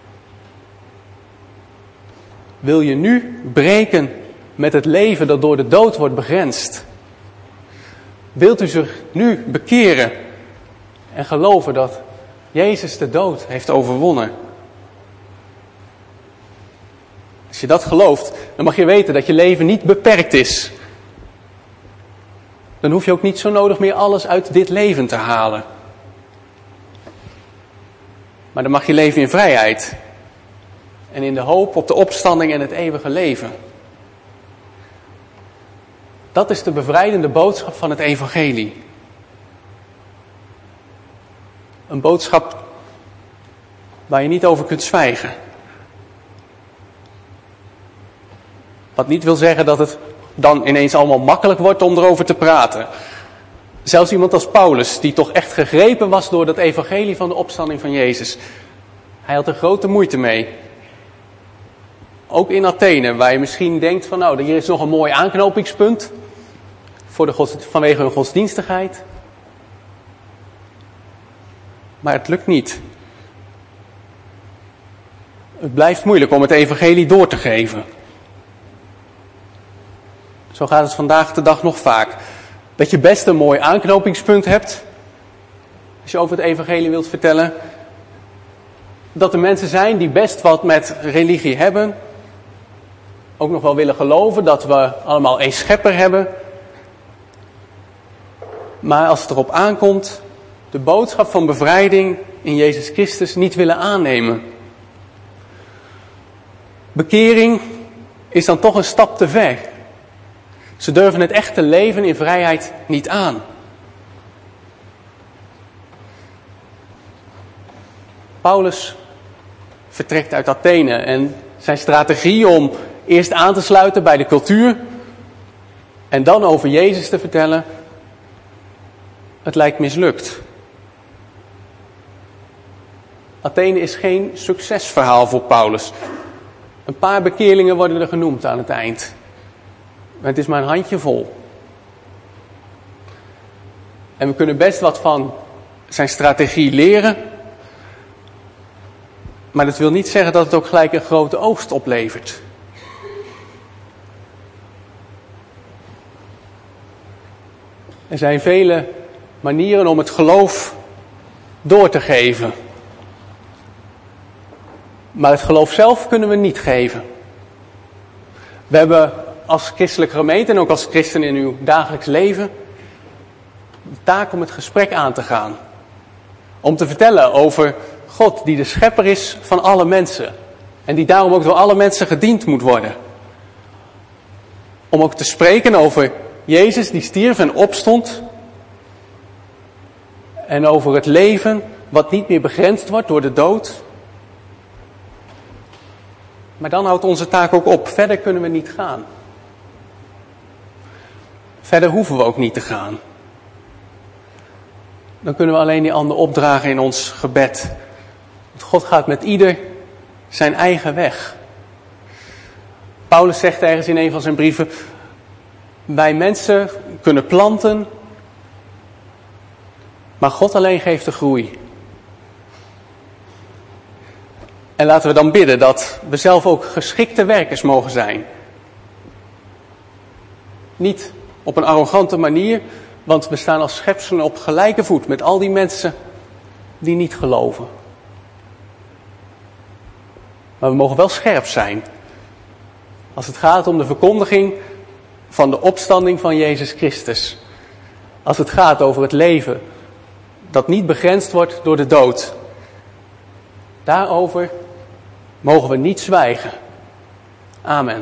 Wil je nu breken met het leven dat door de dood wordt begrensd? Wilt u zich nu bekeren en geloven dat Jezus de dood heeft overwonnen? Als je dat gelooft, dan mag je weten dat je leven niet beperkt is. Dan hoef je ook niet zo nodig meer alles uit dit leven te halen. Maar dan mag je leven in vrijheid. En in de hoop op de opstanding en het eeuwige leven. Dat is de bevrijdende boodschap van het evangelie. Een boodschap waar je niet over kunt zwijgen. Wat niet wil zeggen dat het dan ineens allemaal makkelijk wordt om erover te praten. Zelfs iemand als Paulus, die toch echt gegrepen was door dat evangelie van de opstanding van Jezus. Hij had er grote moeite mee. Ook in Athene, waar je misschien denkt van nou, hier is nog een mooi aanknopingspunt. Voor de gods, vanwege hun godsdienstigheid. Maar het lukt niet. Het blijft moeilijk om het evangelie door te geven. Zo gaat het vandaag de dag nog vaak. Dat je best een mooi aanknopingspunt hebt. Als je over het evangelie wilt vertellen. Dat er mensen zijn die best wat met religie hebben. Ook nog wel willen geloven dat we allemaal één schepper hebben. Maar als het erop aankomt, de boodschap van bevrijding in Jezus Christus niet willen aannemen. Bekering is dan toch een stap te ver. Ze durven het echte leven in vrijheid niet aan. Paulus vertrekt uit Athene en zijn strategie om eerst aan te sluiten bij de cultuur En dan over Jezus te vertellen, het lijkt mislukt. Athene is geen succesverhaal voor Paulus. Een paar bekeerlingen worden er genoemd aan het eind. Maar het is maar een handjevol. En we kunnen best wat van zijn strategie leren. Maar dat wil niet zeggen dat het ook gelijk een grote oogst oplevert. Er zijn vele manieren om het geloof door te geven. Maar het geloof zelf kunnen we niet geven. We hebben als christelijke gemeente en ook als christen in uw dagelijks leven de taak om het gesprek aan te gaan. Om te vertellen over God die de schepper is van alle mensen. En die daarom ook door alle mensen gediend moet worden. Om ook te spreken over Jezus die stierf en opstond. En over het leven wat niet meer begrensd wordt door de dood. Maar dan houdt onze taak ook op. Verder kunnen we niet gaan. Verder hoeven we ook niet te gaan. Dan kunnen we alleen die ander opdragen in ons gebed. Want God gaat met ieder zijn eigen weg. Paulus zegt ergens in een van zijn brieven: wij mensen kunnen planten, maar God alleen geeft de groei. En laten we dan bidden dat we zelf ook geschikte werkers mogen zijn. Niet op een arrogante manier, want we staan als schepselen op gelijke voet met al die mensen die niet geloven. Maar we mogen wel scherp zijn als het gaat om de verkondiging van de opstanding van Jezus Christus. Als het gaat over het leven dat niet begrensd wordt door de dood. Daarover mogen we niet zwijgen. Amen.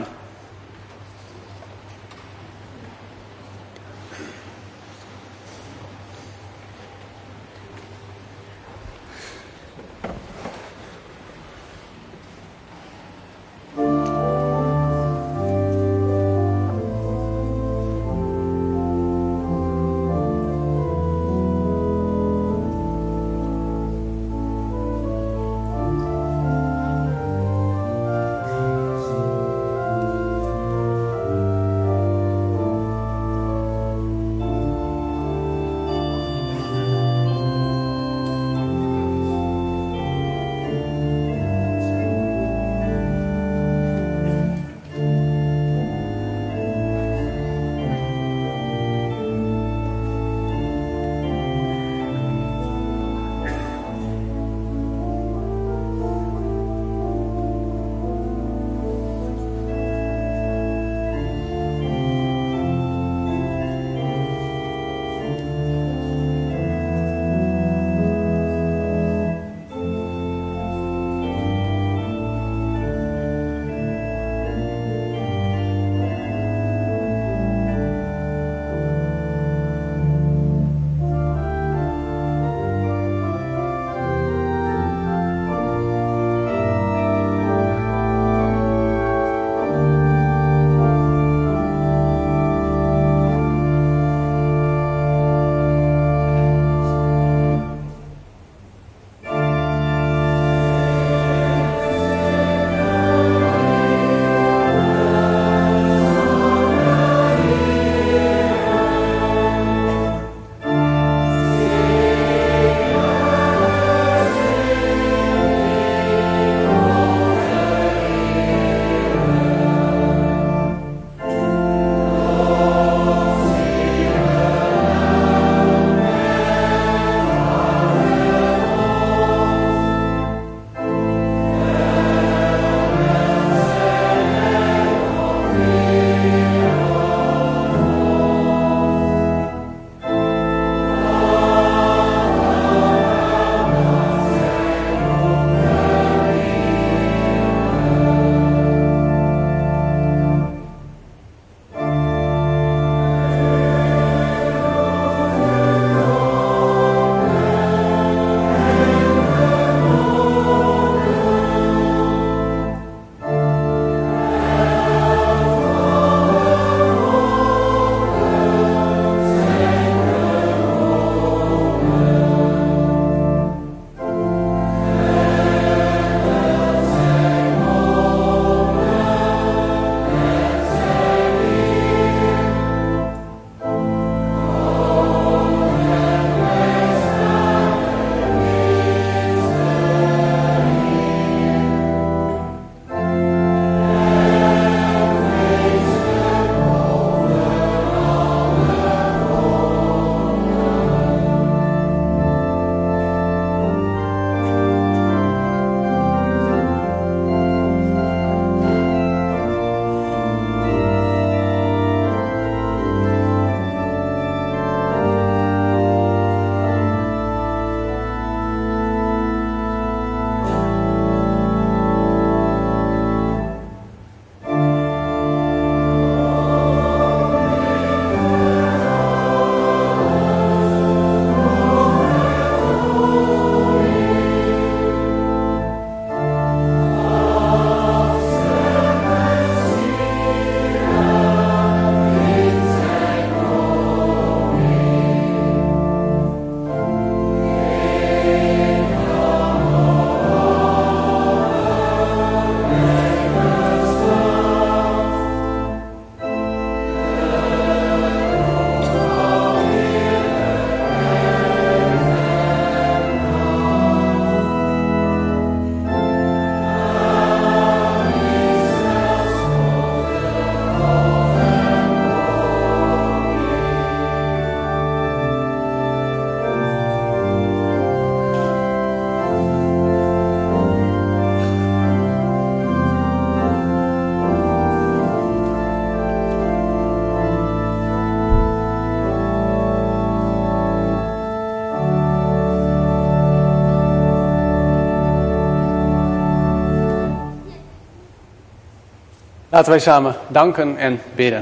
Laten wij samen danken en bidden.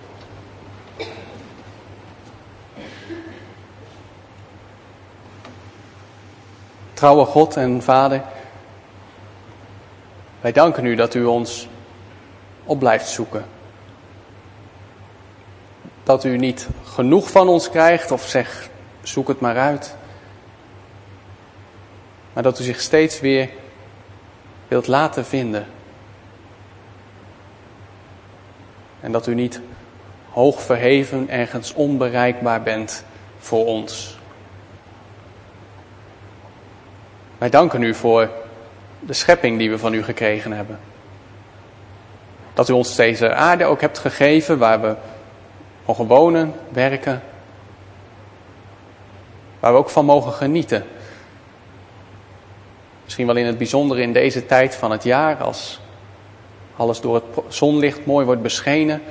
Trouwe God en Vader, wij danken u dat u ons op blijft zoeken. Dat u niet genoeg van ons krijgt of zegt, zoek het maar uit. Maar dat u zich steeds weer wilt laten vinden. En dat u niet hoog verheven ergens onbereikbaar bent voor ons. Wij danken u voor de schepping die we van u gekregen hebben. Dat u ons deze aarde ook hebt gegeven waar we mogen wonen, werken. Waar we ook van mogen genieten. Misschien wel in het bijzonder in deze tijd van het jaar, als alles door het zonlicht mooi wordt beschenen.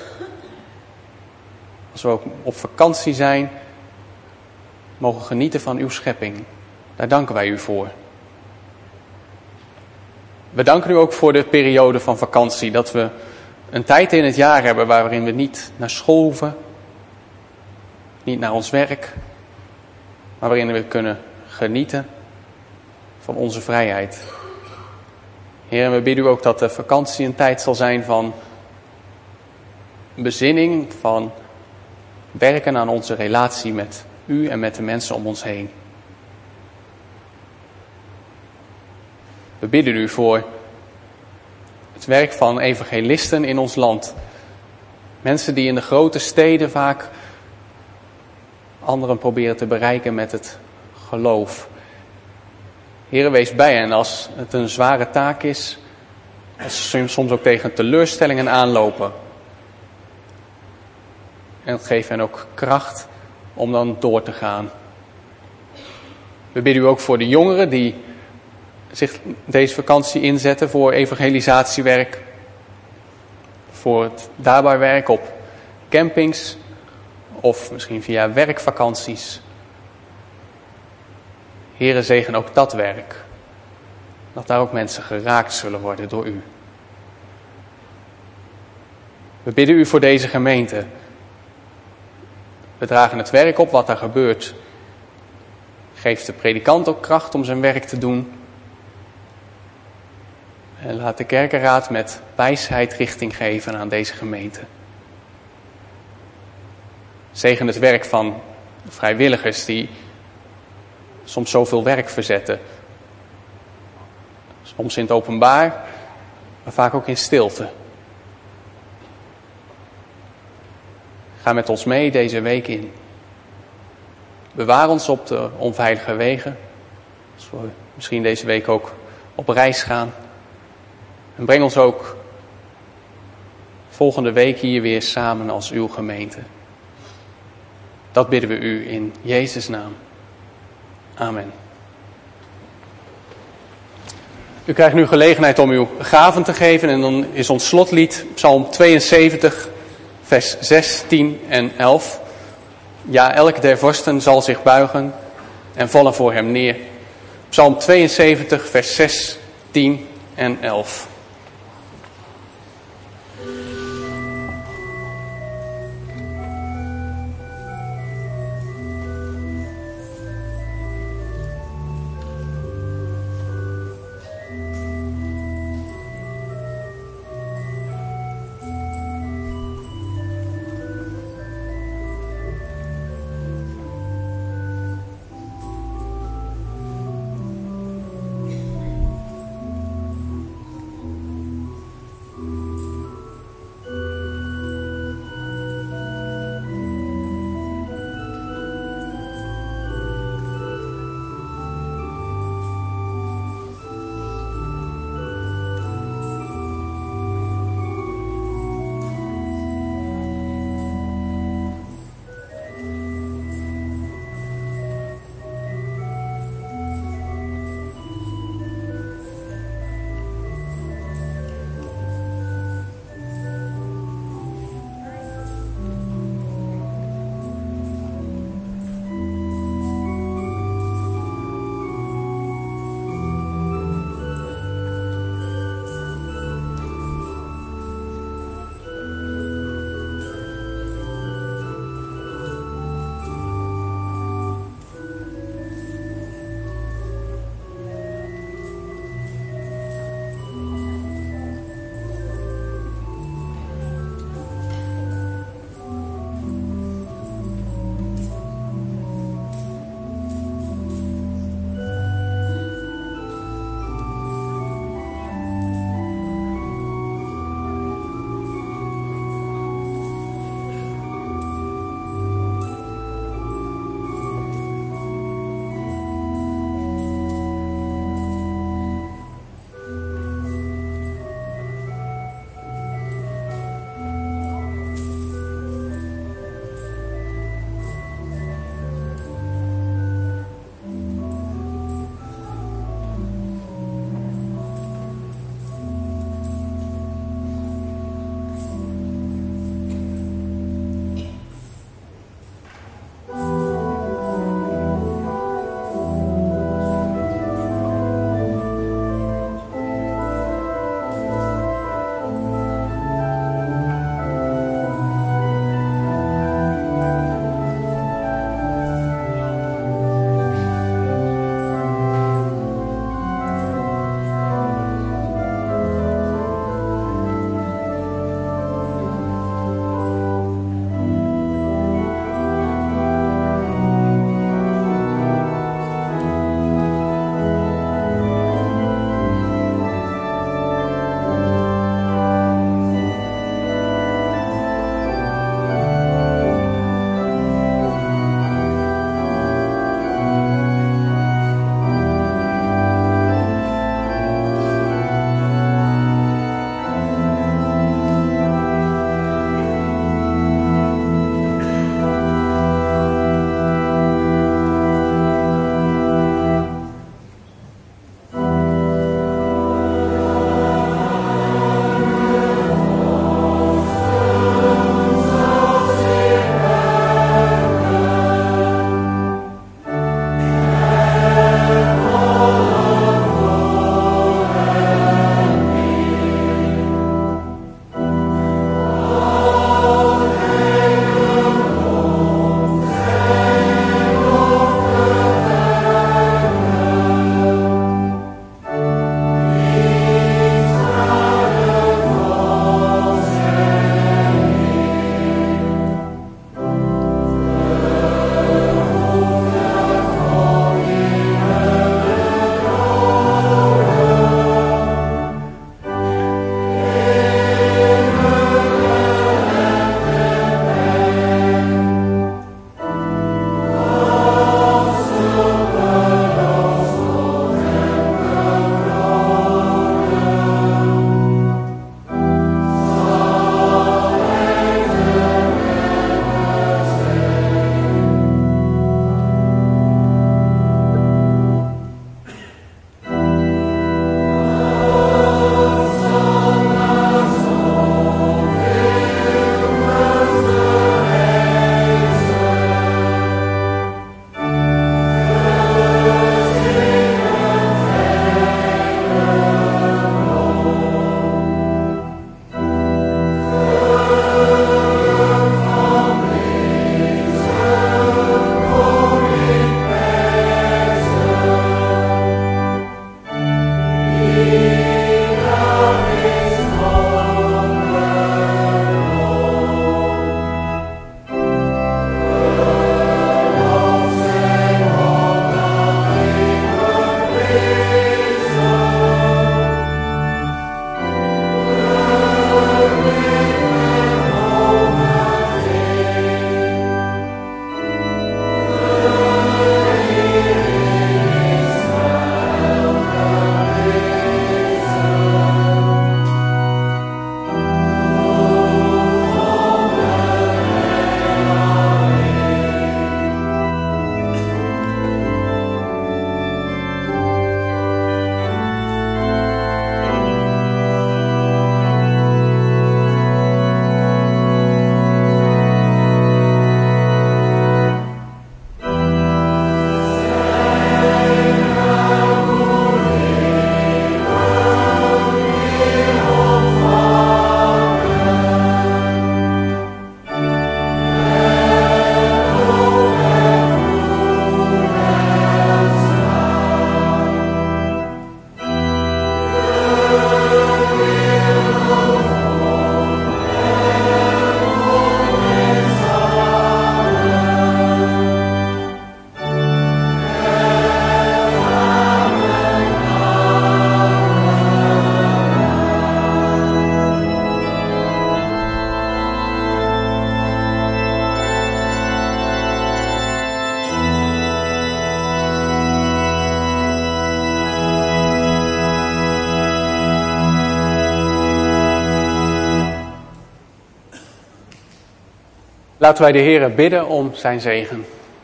Als we ook op vakantie zijn, mogen genieten van uw schepping. Daar danken wij u voor. We danken u ook voor de periode van vakantie. Dat we een tijd in het jaar hebben waarin we niet naar school hoeven. Niet naar ons werk. Maar waarin we kunnen genieten van onze vrijheid. Heer, en we bidden u ook dat de vakantie een tijd zal zijn van bezinning. Van werken aan onze relatie met u en met de mensen om ons heen. We bidden u voor het werk van evangelisten in ons land. Mensen die in de grote steden vaak anderen proberen te bereiken met het geloof. Heere, wees bij hen als het een zware taak is. Als ze soms ook tegen teleurstellingen aanlopen. En geef hen ook kracht om dan door te gaan. We bidden u ook voor de jongeren die zich deze vakantie inzetten voor evangelisatiewerk. Voor het daarbij werk op campings. Of misschien via werkvakanties. Heere, zegen ook dat werk. Dat daar ook mensen geraakt zullen worden door u. We bidden u voor deze gemeente. We dragen het werk op wat daar gebeurt. Geef de predikant ook kracht om zijn werk te doen. En laat de kerkenraad met wijsheid richting geven aan deze gemeente. Zegen het werk van vrijwilligers die soms zoveel werk verzetten. Soms in het openbaar, maar vaak ook in stilte. Ga met ons mee deze week in. Bewaar ons op de onveilige wegen. Als we misschien deze week ook op reis gaan. En breng ons ook volgende week hier weer samen als uw gemeente. Dat bidden we u in Jezus' naam. Amen. U krijgt nu gelegenheid om uw gaven te geven. En dan is ons slotlied Psalm tweeënzeventig, vers zes, tien en elf. Ja, elk der vorsten zal zich buigen en vallen voor hem neer. Psalm tweeënzeventig, vers zes, tien en elf. Laten wij de Heere bidden om zijn zegen.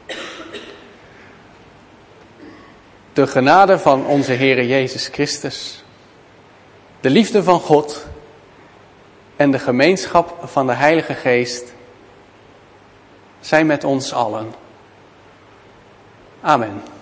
De genade van onze Heere Jezus Christus, de liefde van God en de gemeenschap van de Heilige Geest zijn met ons allen. Amen.